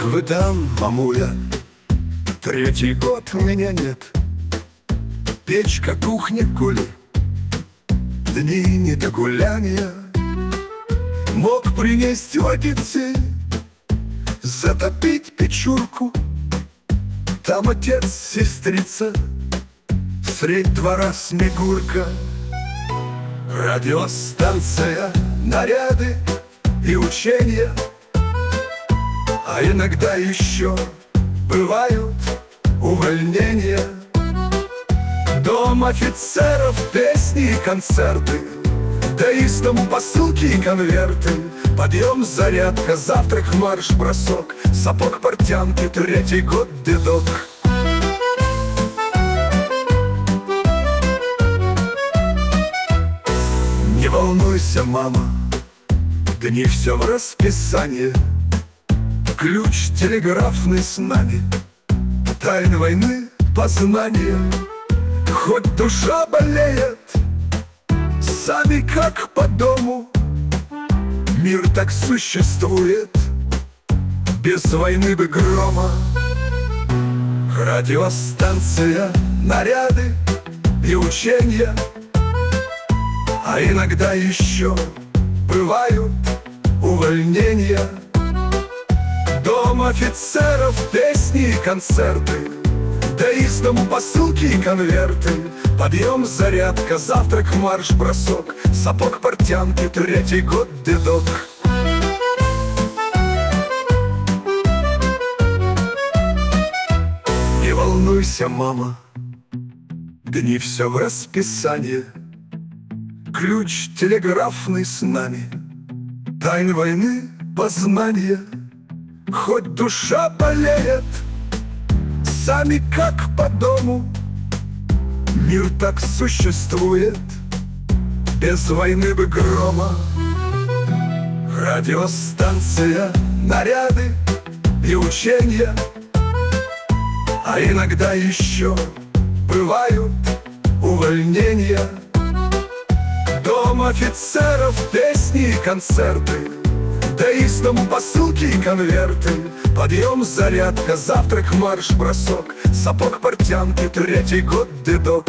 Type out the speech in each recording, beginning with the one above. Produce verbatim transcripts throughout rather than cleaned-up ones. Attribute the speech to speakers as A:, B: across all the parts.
A: выдам, мамуля, третий год меня нет. Печка, кухня, кулер, дни не до гуляния. Мог принести водицы, затопить печурку. Там отец, сестрица, средь двора Снегурка. Радиостанция, наряды и учения. А иногда еще бывают увольнения. Дом офицеров, песни и концерты, да из дому посылки и конверты. Подъем, зарядка, завтрак, марш, бросок, сапог, портянки, третий год дедок. Не волнуйся, мама, дни все в расписании. Ключ телеграфный с нами, тайны войны, познания. Хоть душа болеет, сами как по дому. Мир так существует, без войны бы грома. Радиостанция, наряды и учения. А иногда еще бывают увольнения. Дом офицеров, песни и концерты, да из дому посылки и конверты. Подъем, зарядка, завтрак, марш, бросок, сапог, портянки, третий год дедок. Не волнуйся, мама, дни все в расписании. Ключ телеграфный с нами, тайны войны, познания. Хоть душа болеет, сами как по дому. Мир так существует, без войны бы грома. Радиостанция, наряды и учения. А иногда еще бывают увольнения. Дом офицеров, песни и концерты, да из дому посылки и конверты. Подъем, зарядка, завтрак, марш, бросок, сапог, портянки, третий год дедок.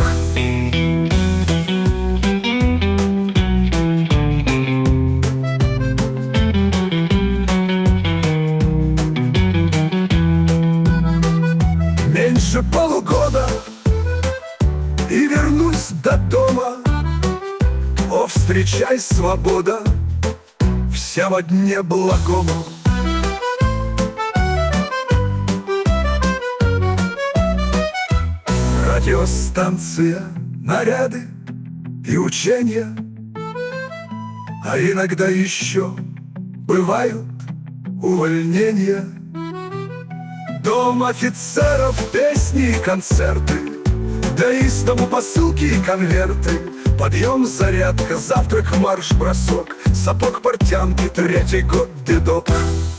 A: Меньше полугода и вернусь до дома. О, встречай, свобода, вся во дне благому. Радиостанция, наряды и учения. А иногда еще бывают увольнения. Дом офицеров, песни и концерты, да из дому посылки и конверты. Подъем, зарядка, завтрак, марш, бросок, сапог, портянки, третий год дедок.